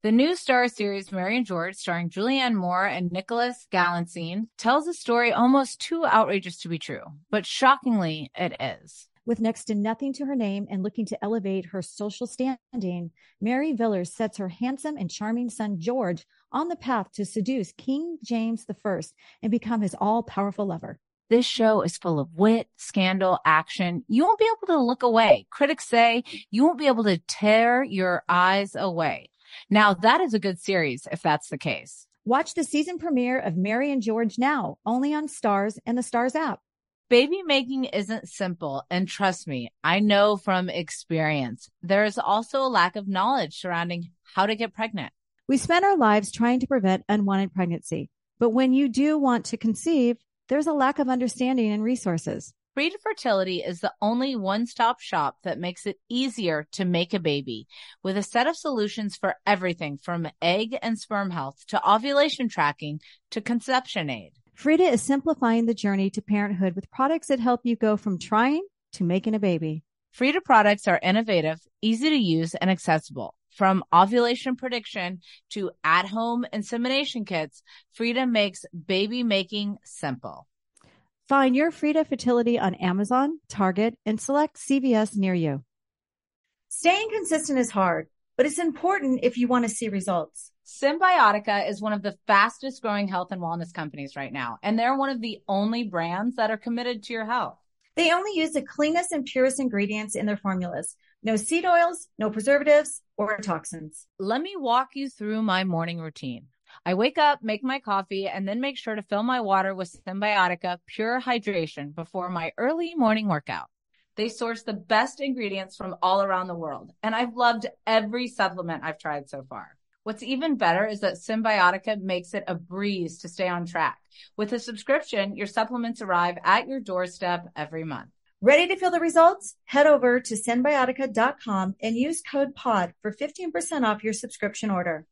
The new Star series, Mary and George, starring Julianne Moore and Nicholas Galitzine, tells a story almost too outrageous to be true, but shockingly, it is. With next to nothing to her name and looking to elevate her social standing, Mary Villers sets her handsome and charming son George on the path to seduce King James I and become his all-powerful lover. This show is full of wit, scandal, action. You won't be able to look away. Critics say you won't be able to tear your eyes away. Now, that is a good series if that's the case. Watch the season premiere of Mary and George now, only on Starz and the Starz app. Baby making isn't simple, and trust me, I know from experience. There is also a lack of knowledge surrounding how to get pregnant. We spend our lives trying to prevent unwanted pregnancy, but when you do want to conceive, there's a lack of understanding and resources. Frida Fertility is the only one-stop shop that makes it easier to make a baby, with a set of solutions for everything from egg and sperm health to ovulation tracking to conception aid. Frida is simplifying the journey to parenthood with products that help you go from trying to making a baby. Frida products are innovative, easy to use, and accessible. From ovulation prediction to at-home insemination kits, Frida makes baby making simple. Find your Frida Fertility on Amazon, Target, and select CVS near you. Staying consistent is hard, but it's important if you want to see results. Symbiotica is one of the fastest growing health and wellness companies right now, and they're one of the only brands that are committed to your health. They only use the cleanest and purest ingredients in their formulas. No seed oils, no preservatives, or toxins. Let me walk you through my morning routine. I wake up, make my coffee, and then make sure to fill my water with Symbiotica Pure Hydration before my early morning workout. They source the best ingredients from all around the world, and I've loved every supplement I've tried so far. What's even better is that Symbiotica makes it a breeze to stay on track. With a subscription, your supplements arrive at your doorstep every month. Ready to feel the results? Head over to Symbiotica.com and use code POD for 15% off your subscription order.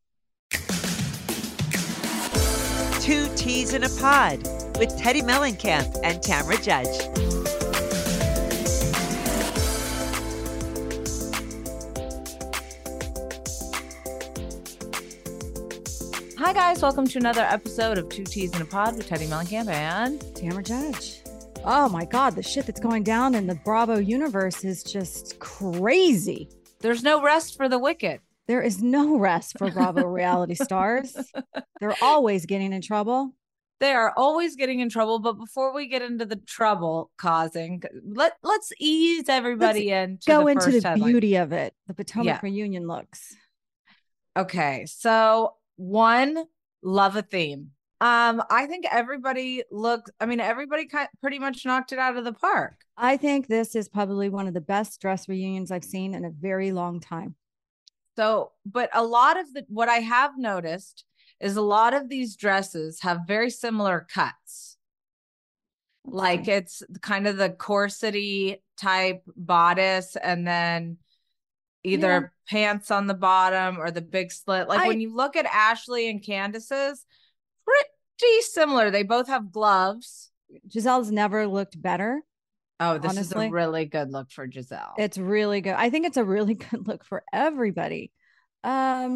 Two Teas in a Pod with Teddy Mellencamp and Tamra Judge. Hi guys, welcome to another episode of Two Teas in a Pod with Teddy Mellencamp and Tamra Judge. Oh my God, the shit that's going down in the Bravo universe is just crazy. There's no rest for the wicked. There is no rest for Bravo reality stars. They're always getting in trouble. They are always getting in trouble. But before we get into the trouble causing, let's ease everybody into go the into first the headline. beauty of it. The Potomac reunion looks. Okay, so one, love a theme. I think everybody pretty much knocked it out of the park. I think this is probably one of the best dress reunions I've seen in a very long time. So, but a lot of what I have noticed is a lot of these dresses have very similar cuts. Okay. Like it's kind of the corsety type bodice and then either pants on the bottom or the big slit. Like when you look at Ashley and Candace's, pretty similar. They both have gloves. Giselle's never looked better. Oh, this honestly is a really good look for Giselle. It's really good. I think it's a really good look for everybody. I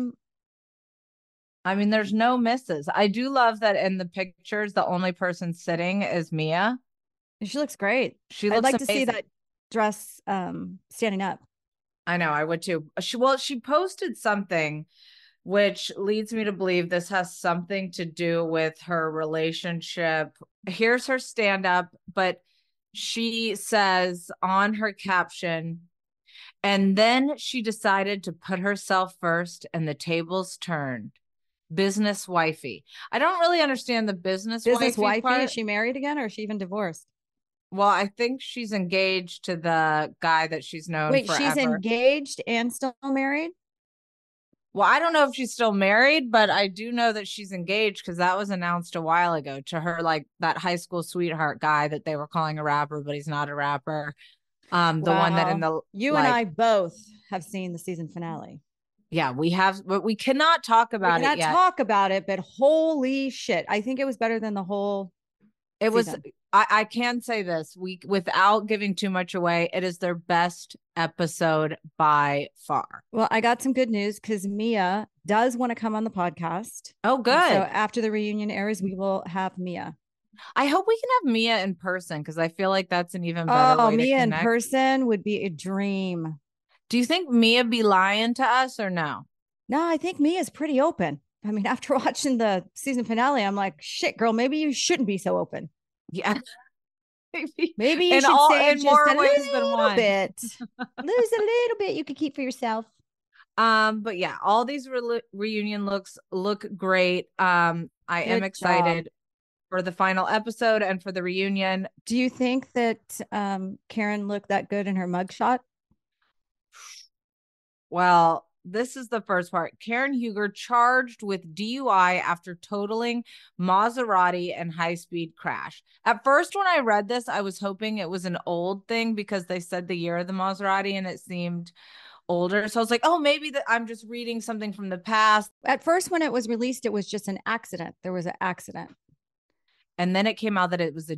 mean, there's no misses. I do love that in the pictures, the only person sitting is Mia. She looks great. She looks I'd like amazing. to see that dress standing up. I know, I would too. She posted something which leads me to believe this has something to do with her relationship. Here's her stand up, but she says on her caption, and then she decided to put herself first and the tables turned. Business wifey. I don't really understand the business wifey part. Is she married again or is she even divorced? Well, I think she's engaged to the guy that she's known forever. Wait, she's engaged and still married? Well, I don't know if she's still married, but I do know that she's engaged because that was announced a while ago to her, like that high school sweetheart guy that they were calling a rapper, but he's not a rapper. The one that in the and I both have seen the season finale. Yeah, we have, but we cannot talk about it yet. We cannot talk about it, but holy shit. I think it was better than the whole season. I can say this, without giving too much away, it is their best episode by far. Well, I got some good news because Mia does want to come on the podcast. Oh, And good. so after the reunion airs, we will have Mia. I hope we can have Mia in person because I feel like that's an even better way to Mia in connect. person would be a dream. Do you think Mia be lying to us or no? No, I think Mia's pretty open. I mean, after watching the season finale, I'm like, shit, girl, maybe you shouldn't be so open. Yeah. Maybe you in should say in just more a ways than little one. bit. Lose a little bit you could keep for yourself. But yeah, all these reunion looks look great. I am excited for the final episode and for the reunion. Do you think that Karen looked that good in her mugshot? Well, this is the first part. Karen Huger charged with DUI after totaling Maserati and high-speed crash. At first, when I read this, I was hoping it was an old thing because they said the year of the Maserati and it seemed older. So I was like, oh, maybe that I'm just reading something from the past. At first, when it was released, it was just an accident. There was an accident. And then it came out that it was a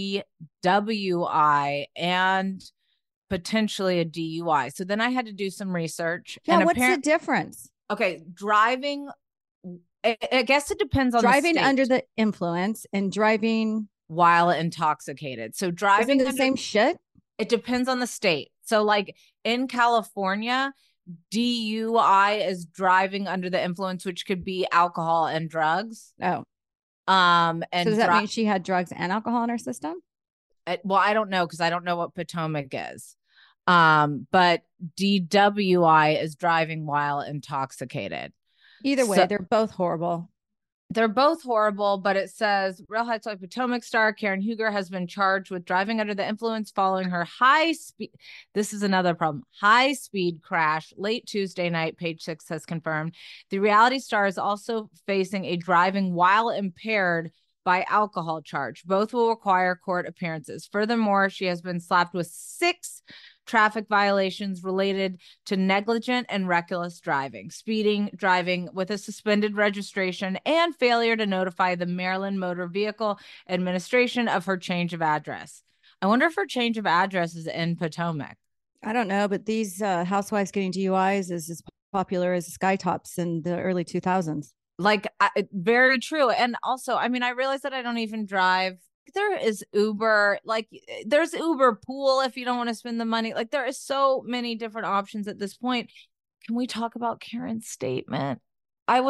DWI and potentially a DUI. So then I had to do some research. Yeah, what's the difference? Okay, driving, I guess it depends on driving under the influence and driving while intoxicated. So driving isn't the same shit? It depends on the state. So like in California, DUI is driving under the influence, which could be alcohol and drugs. Oh. And so does that mean she had drugs and alcohol in her system? Well, I don't know because I don't know what Potomac is. But DWI is driving while intoxicated. Either way, they're both horrible. They're both horrible, but it says Real Housewives of Potomac star Karen Huger has been charged with driving under the influence following her high speed. This is another problem. High speed crash late Tuesday night, Page Six has confirmed. The reality star is also facing a driving while impaired by alcohol charge. Both will require court appearances. Furthermore, she has been slapped with 6 traffic violations related to negligent and reckless driving, speeding, driving with a suspended registration, and failure to notify the Maryland Motor Vehicle Administration of her change of address. I wonder if her change of address is in Potomac. I don't know, but these housewives getting DUIs is as popular as Skytops in the early 2000s. Like, very true. And also, I mean, I realize that I don't even drive. There is Uber, like there's Uber Pool if you don't want to spend the money. Like there is so many different options at this point. Can we talk about Karen's statement? Her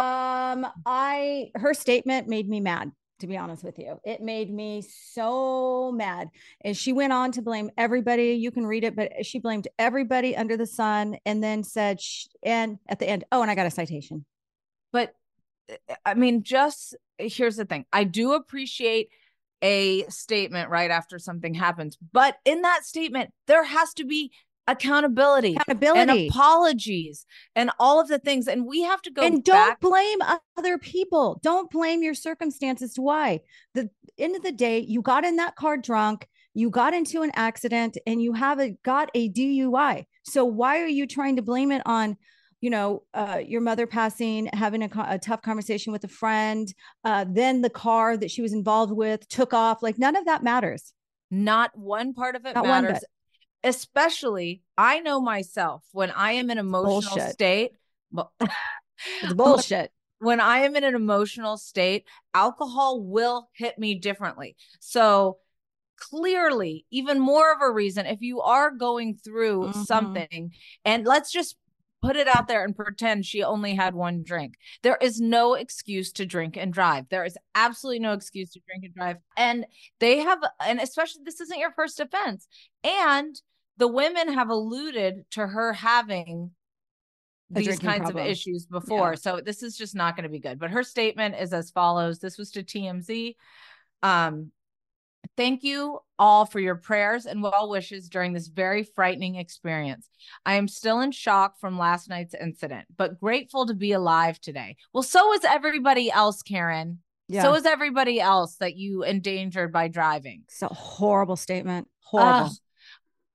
statement made me mad, to be honest with you. It made me so mad. And she went on to blame everybody. You can read it, but she blamed everybody under the sun and then said, and at the end, and I got a citation. But I mean, just here's the thing. I do appreciate a statement right after something happens, but in that statement, there has to be accountability and apologies and all of the things. And we have to go and don't blame other people. Don't blame your circumstances to why. The end of the day, you got in that car drunk, you got into an accident, and you got a DUI. So why are you trying to blame it on your mother passing, having a tough conversation with a friend, then the car that she was involved with took off? Like none of that matters. Not one part of it matters. Especially, I know myself when I am in an emotional state. It's bullshit. When I am in an emotional state, alcohol will hit me differently. So clearly, even more of a reason, if you are going through something, and let's just put it out there and pretend she only had one drink. There is no excuse to drink and drive. There is absolutely no excuse to drink and drive. And and especially this isn't your first offense. And the women have alluded to her having these kinds of issues before. Yeah. So this is just not going to be good. But her statement is as follows. This was to TMZ. Thank you all for your prayers and well wishes during this very frightening experience. I am still in shock from last night's incident, but grateful to be alive today. Well, so is everybody else, Karen. Yeah. So is everybody else that you endangered by driving. It's a horrible statement. Horrible.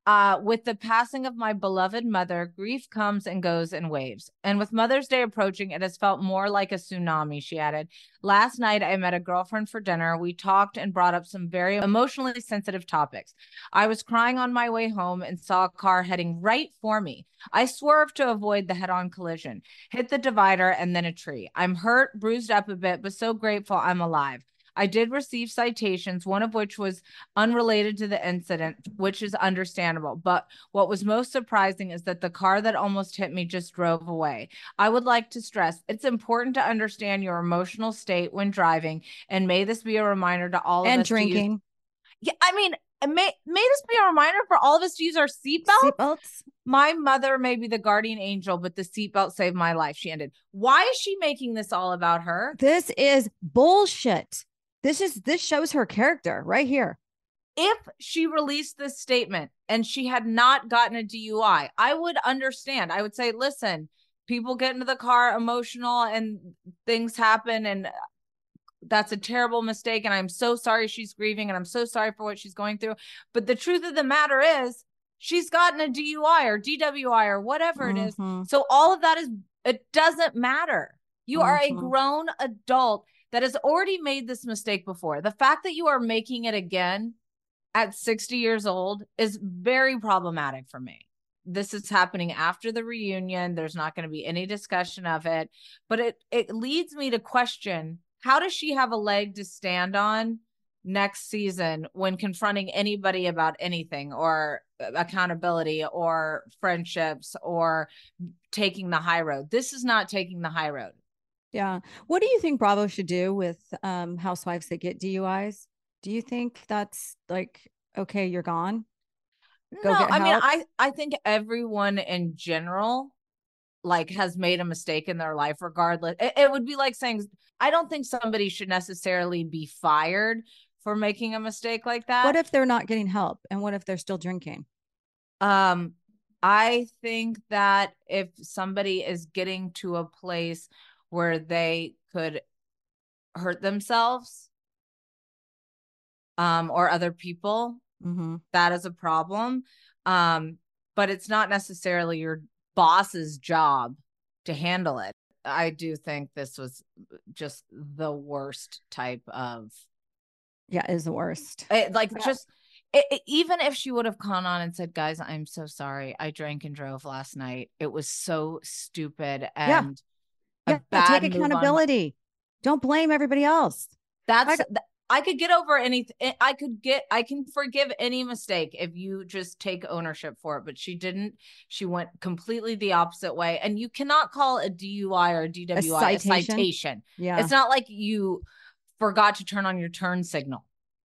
With the passing of my beloved mother, grief comes and goes in waves. And with Mother's Day approaching, it has felt more like a tsunami, she added. Last night, I met a girlfriend for dinner. We talked and brought up some very emotionally sensitive topics. I was crying on my way home and saw a car heading right for me. I swerved to avoid the head-on collision, hit the divider, and then a tree. I'm hurt, bruised up a bit, but so grateful I'm alive. I did receive citations, one of which was unrelated to the incident, which is understandable. But what was most surprising is that the car that almost hit me just drove away. I would like to stress it's important to understand your emotional state when driving, and may this be a reminder to all of us. And drinking. Yeah, I mean, may this be a reminder for all of us to use our seatbelts. Seatbelts. My mother may be the guardian angel, but the seatbelt saved my life. She ended. Why is she making this all about her? This is bullshit. This shows her character right here. If she released this statement and she had not gotten a DUI, I would understand. I would say, listen, people get into the car emotional and things happen, and that's a terrible mistake. And I'm so sorry she's grieving, and I'm so sorry for what she's going through. But the truth of the matter is, she's gotten a DUI or DWI or whatever it is. So all of that it doesn't matter. You are a grown adult that has already made this mistake before. The fact that you are making it again at 60 years old is very problematic for me. This is happening after the reunion. There's not going to be any discussion of it, but it leads me to question, how does she have a leg to stand on next season when confronting anybody about anything, or accountability, or friendships, or taking the high road? This is not taking the high road. Yeah. What do you think Bravo should do with housewives that get DUIs? Do you think that's like, okay, you're gone? Go get help? I mean, I think everyone in general like has made a mistake in their life regardless. It would be like saying, I don't think somebody should necessarily be fired for making a mistake like that. What if they're not getting help? And what if they're still drinking? I think that if somebody is getting to a place where they could hurt themselves or other people, that is a problem. But it's not necessarily your boss's job to handle it. I do think this was just the worst type of. Yeah, it is the worst. Even if she would have gone on and said, guys, I'm so sorry. I drank and drove last night. It was so stupid. And take accountability. Don't blame everybody else. I could get over anything. I can forgive any mistake if you just take ownership for it, but she didn't. She went completely the opposite way. And you cannot call a DUI or a DWI a citation. Yeah. It's not like you forgot to turn on your turn signal.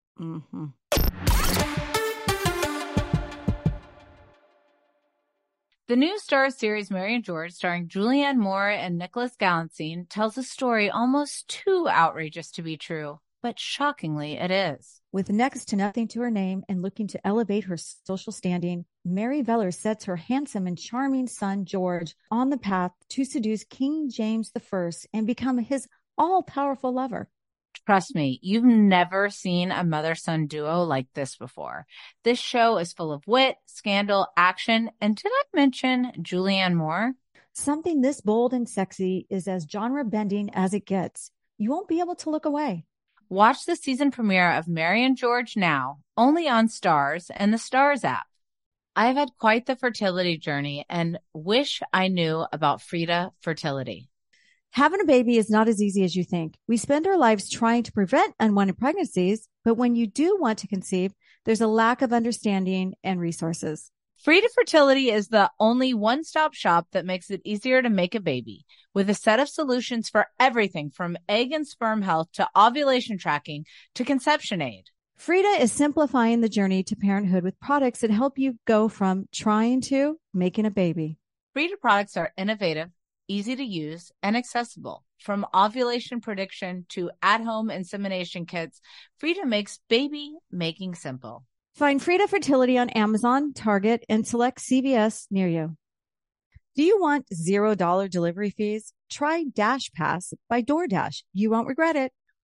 The new Starz series Mary and George, starring Julianne Moore and Nicholas Galitzine, tells a story almost too outrageous to be true, but shockingly it is. With next to nothing to her name and looking to elevate her social standing, Mary Vellers sets her handsome and charming son, George, on the path to seduce King James I and become his all-powerful lover. Trust me, you've never seen a mother-son duo like this before. This show is full of wit, scandal, action, and did I mention Julianne Moore? Something this bold and sexy is as genre-bending as it gets. You won't be able to look away. Watch the season premiere of Mary and George now, only on Starz and the Starz app. I've had quite the fertility journey and wish I knew about Frida Fertility. Having a baby is not as easy as you think. We spend our lives trying to prevent unwanted pregnancies, but when you do want to conceive, there's a lack of understanding and resources. Frida Fertility is the only one-stop shop that makes it easier to make a baby, with a set of solutions for everything from egg and sperm health to ovulation tracking to conception aid. Frida is simplifying the journey to parenthood with products that help you go from trying to making a baby. Frida products are innovative, easy to use, and accessible. From ovulation prediction to at-home insemination kits, Frida makes baby making simple. Find Frida Fertility on Amazon, Target, and select CVS near you. Do you want $0 delivery fees? Try Dash Pass by DoorDash. You won't regret it.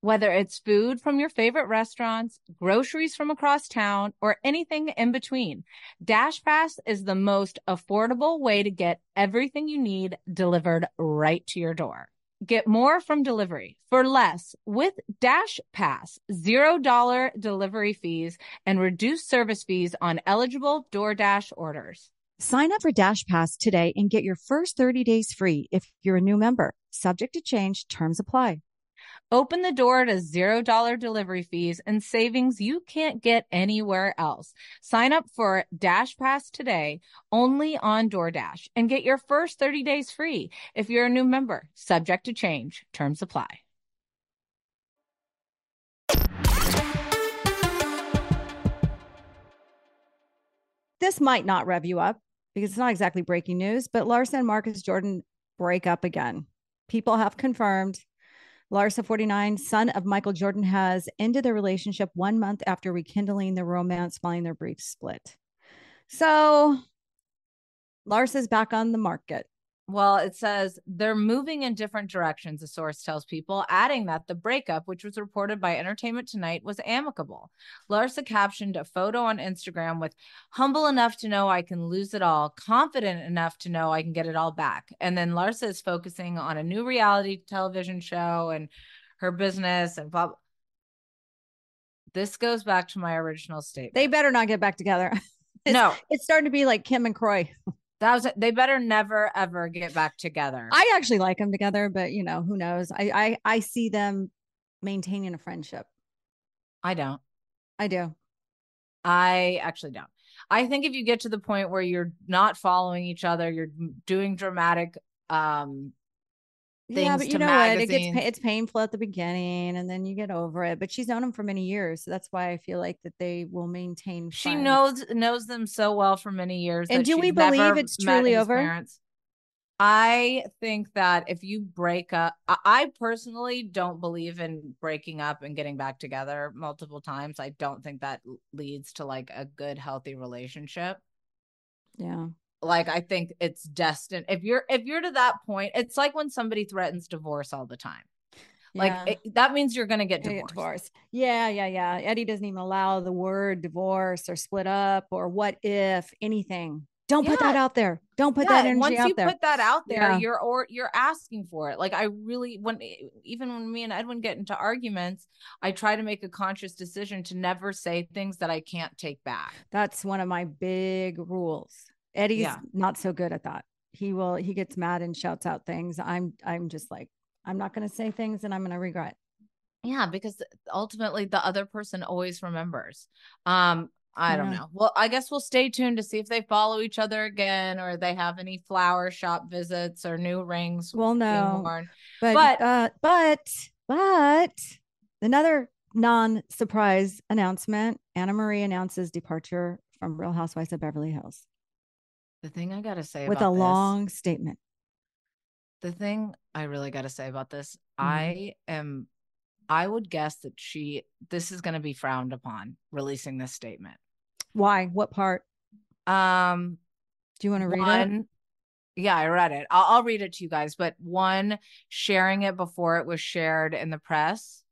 Whether it's food from your favorite restaurants, groceries from across town, or anything in between, DashPass is the most affordable way to get everything you need delivered right to your door. Get more from delivery for less with DashPass, $0 delivery fees and reduced service fees on eligible DoorDash orders. Sign up for DashPass today and get your first 30 days free if you're a new member. Subject to change, terms apply. Open the door to $0 delivery fees and savings you can't get anywhere else. Sign up for DashPass today only on DoorDash and get your first 30 days free if you're a new member. Subject to change. Terms apply. This might not rev you up because it's not exactly breaking news, but Larsa and Marcus Jordan break up again. People have confirmed Larsa, 49, son of Michael Jordan, has ended their relationship 1 month after rekindling the romance following their brief split. So Larsa's back on the market. Well, it says they're moving in different directions, a source tells People, adding that the breakup, which was reported by Entertainment Tonight, was amicable. Larsa captioned a photo on Instagram with humble enough to know I can lose it all, confident enough to know I can get it all back. And then Larsa is focusing on a new reality television show and her business and blah, blah. This goes back to my original statement. They better not get back together. It's starting to be like Kim and Kroy. They better never, ever get back together. I actually like them together, but who knows? I see them maintaining a friendship. I don't. I do. I actually don't. I think if you get to the point where you're not following each other, you're doing dramatic things, but you know magazines. It's painful at the beginning and then you get over it. But she's known him for many years, so that's why I feel like that they will maintain friends. She knows them so well for many years. And do we believe it's truly over? Parents. I think that if you break up, I personally don't believe in breaking up and getting back together multiple times. I don't think that leads to like a good, healthy relationship. Yeah. Like, I think it's destined. If you're to that point, it's like when somebody threatens divorce all the time. Like that means you're going to get divorced. Yeah. Eddie doesn't even allow the word divorce or split up or what if anything. Don't put that out there. Don't put that energy once out you there. Put that out there, you're asking for it. Like I really, even when me and Edwin get into arguments, I try to make a conscious decision to never say things that I can't take back. That's one of my big rules. Eddie's not so good at that. He gets mad and shouts out things. I'm just like, I'm not going to say things and I'm going to regret. Yeah, because ultimately the other person always remembers. I don't know. Well, I guess we'll stay tuned to see if they follow each other again or they have any flower shop visits or new rings. Well, no, but another non-surprise announcement. Anna Marie announces departure from Real Housewives of Beverly Hills. The thing I got to say with a long statement. The thing I really got to say about this, I would guess that this is going to be frowned upon, releasing this statement. Why? What part? Do you want to read it? Yeah, I read it. I'll read it to you guys. But one, sharing it before it was shared in the press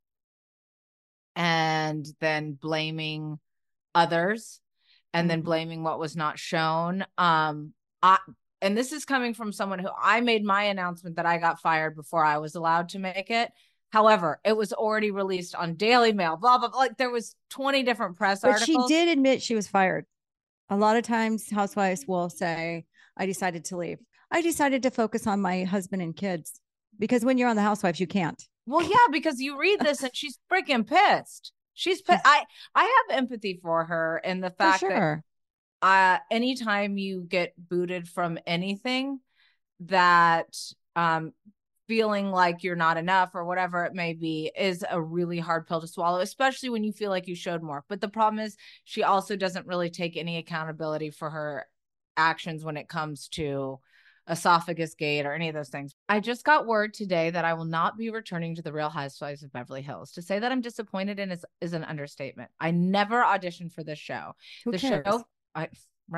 and then blaming others and then blaming what was not shown. And this is coming from someone who I made my announcement that I got fired before I was allowed to make it. However, it was already released on Daily Mail, blah, blah, blah. Like there was 20 different press articles. But she did admit she was fired. A lot of times housewives will say, I decided to leave. I decided to focus on my husband and kids because when you're on the Housewives, you can't. Well, yeah, because you read this and she's freaking pissed. She's pissed. I have empathy for her in the fact that anytime you get booted from anything, that feeling like you're not enough or whatever it may be is a really hard pill to swallow, especially when you feel like you showed more. But the problem is she also doesn't really take any accountability for her actions when it comes to esophagus gate or any of those things. I just got word today that I will not be returning to the Real Housewives of Beverly Hills. To say that I'm disappointed in is an understatement. I never auditioned for this show. Who cares? Right.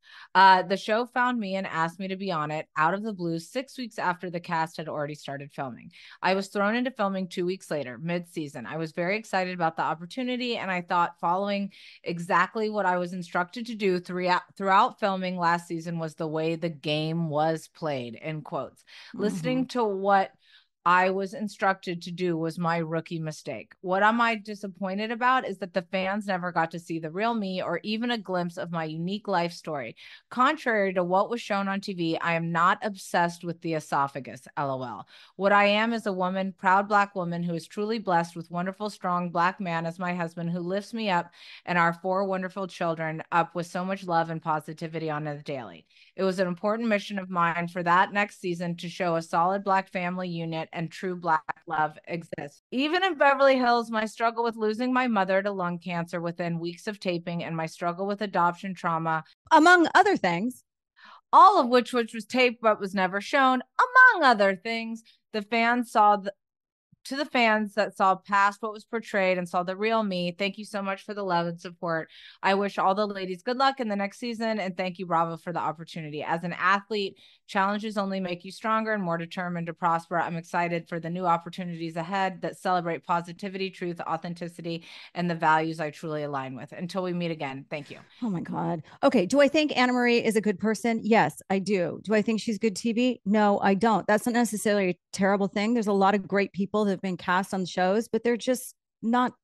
The show found me and asked me to be on it out of the blue 6 weeks after the cast had already started filming. I was thrown into filming 2 weeks later, mid-season. I was very excited about the opportunity, and I thought following exactly what I was instructed to do throughout filming last season was the way the game was played, in quotes. Listening to what I was instructed to do was my rookie mistake. What am I disappointed about is that the fans never got to see the real me or even a glimpse of my unique life story. Contrary to what was shown on TV, I am not obsessed with the esophagus, LOL. What I am is a woman, proud Black woman who is truly blessed with wonderful, strong Black man as my husband who lifts me up and our 4 wonderful children up with so much love and positivity on the daily. It was an important mission of mine for that next season to show a solid Black family unit and true Black love exists. Even in Beverly Hills, my struggle with losing my mother to lung cancer within weeks of taping and my struggle with adoption trauma, among other things, all of which was taped but was never shown, among other things, the fans saw to the fans that saw past what was portrayed and saw the real me, thank you so much for the love and support. I wish all the ladies good luck in the next season, and thank you, Bravo, for the opportunity. As an athlete, challenges only make you stronger and more determined to prosper. I'm excited for the new opportunities ahead that celebrate positivity, truth, authenticity, and the values I truly align with. Until we meet again, thank you. Oh my God. Okay. Do I think Anna Marie is a good person? Yes, I do. Do I think she's good TV? No, I don't. That's not necessarily a terrible thing. There's a lot of great people that have been cast on shows, but they're just not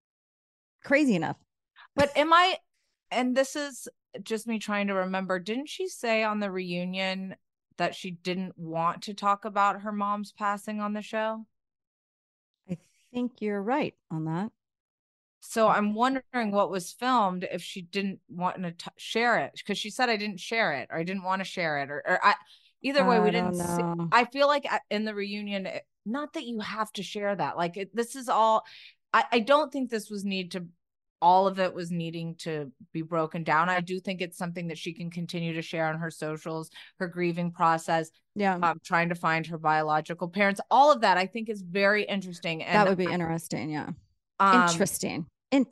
crazy enough. But and this is just me trying to remember, didn't she say on the reunion that she didn't want to talk about her mom's passing on the show? I think you're right on that. So I'm wondering what was filmed if she didn't want to share it, because she said I didn't share it or I didn't want to share it either way, we didn't see. I feel like in the reunion, not that you have to share that. Like this is all, I don't think this was all of it was needing to be broken down. I do think it's something that she can continue to share on her socials, her grieving process. Yeah. Trying to find her biological parents. All of that I think is very interesting. And that would be interesting. Yeah. Interesting.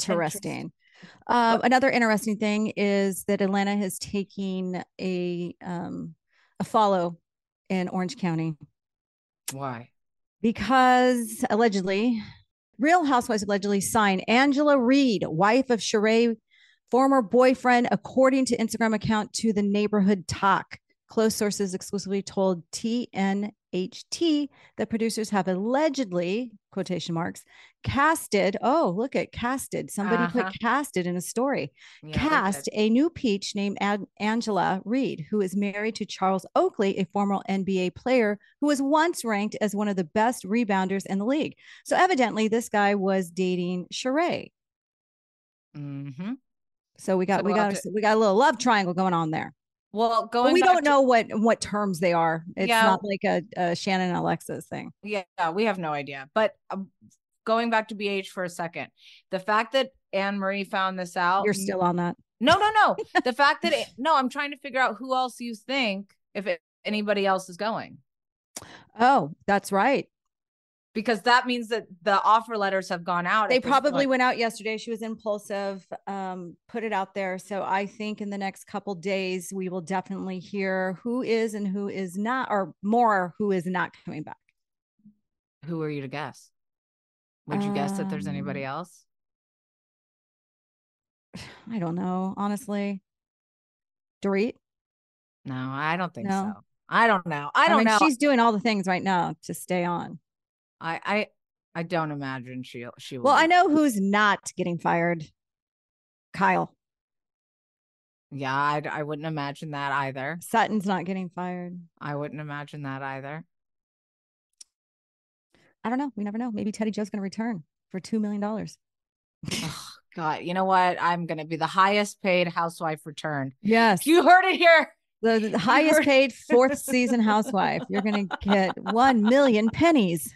Another interesting thing is that Atlanta has taken a follow in Orange County. Why? Because allegedly, Real Housewives allegedly signed Angela Reed, wife of Sheree, former boyfriend, according to Instagram account To the Neighborhood Talk. Close sources exclusively told TNHT that producers have allegedly, quotation marks, casted. Oh, look at casted. Somebody put casted in a story. Yeah, cast a new peach named Angela Reed, who is married to Charles Oakley, a former NBA player who was once ranked as one of the best rebounders in the league. So evidently this guy was dating Sheree. Mm-hmm. So we got a little love triangle going on there. Well, we don't know what terms they are. It's not like a Shannon and Alexis thing. Yeah, we have no idea. But going back to BH for a second, the fact that Anne Marie found this out. You're still on that. No. The fact that I'm trying to figure out who else you think anybody else is going. Oh, that's right. Because that means that the offer letters have gone out. They probably went out yesterday. She was impulsive, put it out there. So I think in the next couple days, we will definitely hear who is and who is not, or more who is not coming back. Who are you to guess? Would you guess that there's anybody else? I don't know, honestly. Dorit? No, I don't think so. I don't know. I don't know. She's doing all the things right now to stay on. I don't imagine she will. Well, I know who's not getting fired. Kyle. Yeah, I wouldn't imagine that either. Sutton's not getting fired. I wouldn't imagine that either. I don't know. We never know. Maybe Teddi Joe's going to return for $2 million. Oh, God, you know what? I'm going to be the highest paid housewife return. Yes. You heard it here. The highest paid 4th season housewife. You're going to get 1 million pennies.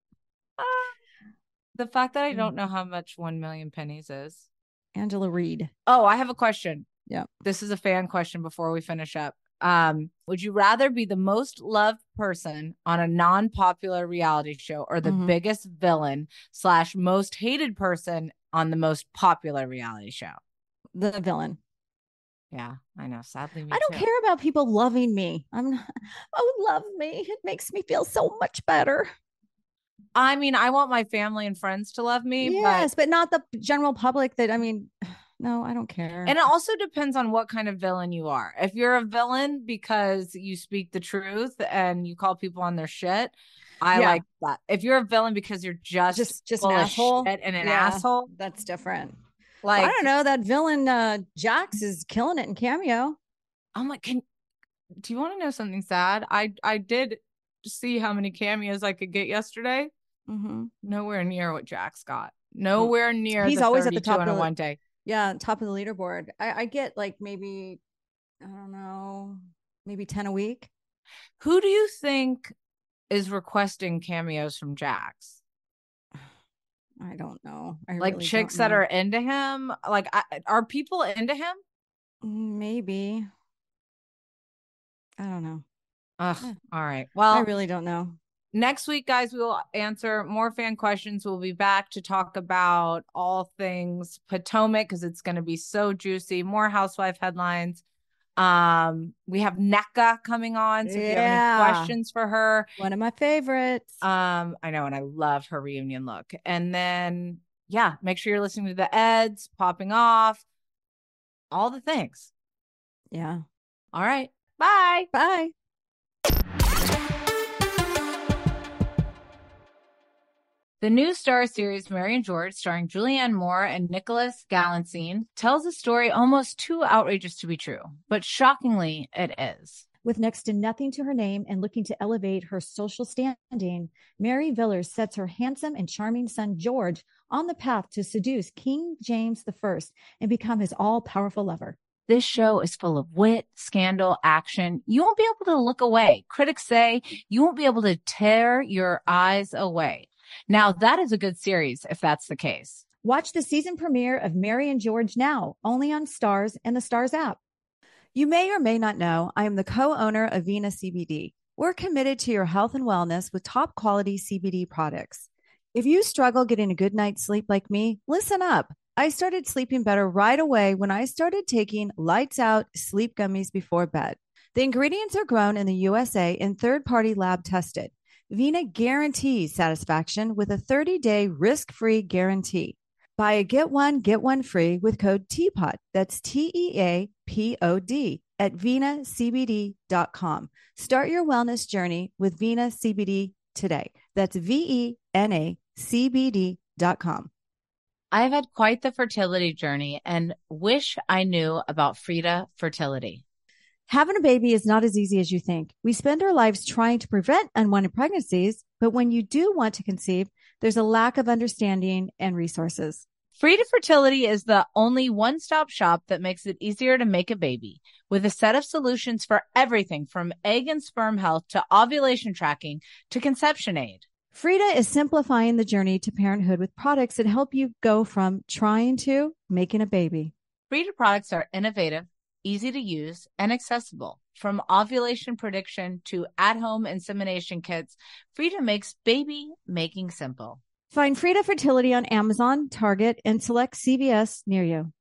The fact that I don't know how much 1 million pennies is. Angela Reed. Oh, I have a question. Yeah. This is a fan question before we finish up. Would you rather be the most loved person on a non-popular reality show or the biggest villain / most hated person on the most popular reality show? The villain. Yeah, I know. Sadly, me I don't too. care about people loving me. Love me. It makes me feel so much better. I mean, I want my family and friends to love me, Yes, but not the general public no, I don't care. And it also depends on what kind of villain you are. If you're a villain because you speak the truth and you call people on their shit, I like that. If you're a villain because you're just an full of asshole shit and an asshole, that's different. like, I don't know, that villain Jax is killing it in Cameo. I'm like, do you want to know something sad? I did see how many cameos I could get yesterday. Nowhere near what Jax got. Nowhere near. He's always at the top of one day. Yeah, top of the leaderboard. I get like maybe, I don't know, maybe 10 a week. Who do you think is requesting cameos from Jax? I don't know. Like really chicks that are into him? Like, are people into him? Maybe. I don't know. Ugh. All right. Well, I really don't know. Next week, guys, we will answer more fan questions. We'll be back to talk about all things Potomac because it's going to be so juicy. More housewife headlines. We have Nneka coming on. So if you have any questions for her. One of my favorites. I know, and I love her reunion look. And then, yeah, make sure you're listening to the Eds, popping off, all the things. Yeah. All right. Bye. Bye. The new Star series Mary and George, starring Julianne Moore and Nicholas Galitzine, tells a story almost too outrageous to be true, but shockingly, it is. With next to nothing to her name and looking to elevate her social standing, Mary Villers sets her handsome and charming son George on the path to seduce King James I and become his all-powerful lover. This show is full of wit, scandal, action. You won't be able to look away. Critics say you won't be able to tear your eyes away. Now, that is a good series, if that's the case. Watch the season premiere of Mary and George now, only on Starz and the Starz app. You may or may not know, I am the co-owner of Vena CBD. We're committed to your health and wellness with top quality CBD products. If you struggle getting a good night's sleep like me, listen up. I started sleeping better right away when I started taking Lights Out sleep gummies before bed. The ingredients are grown in the USA and third-party lab tested. Vena guarantees satisfaction with a 30-day risk-free guarantee. Buy a get one free with code TEAPOD. That's TEAPOD at venacbd.com. Start your wellness journey with Vena CBD today. That's VENACBD.com. I've had quite the fertility journey and wish I knew about Frida Fertility. Having a baby is not as easy as you think. We spend our lives trying to prevent unwanted pregnancies, but when you do want to conceive, there's a lack of understanding and resources. Frida Fertility is the only one-stop shop that makes it easier to make a baby, with a set of solutions for everything from egg and sperm health to ovulation tracking to conception aid. Frida is simplifying the journey to parenthood with products that help you go from trying to making a baby. Frida products are innovative, easy to use, and accessible. From ovulation prediction to at-home insemination kits, Frida makes baby making simple. Find Frida Fertility on Amazon, Target, and select CVS near you.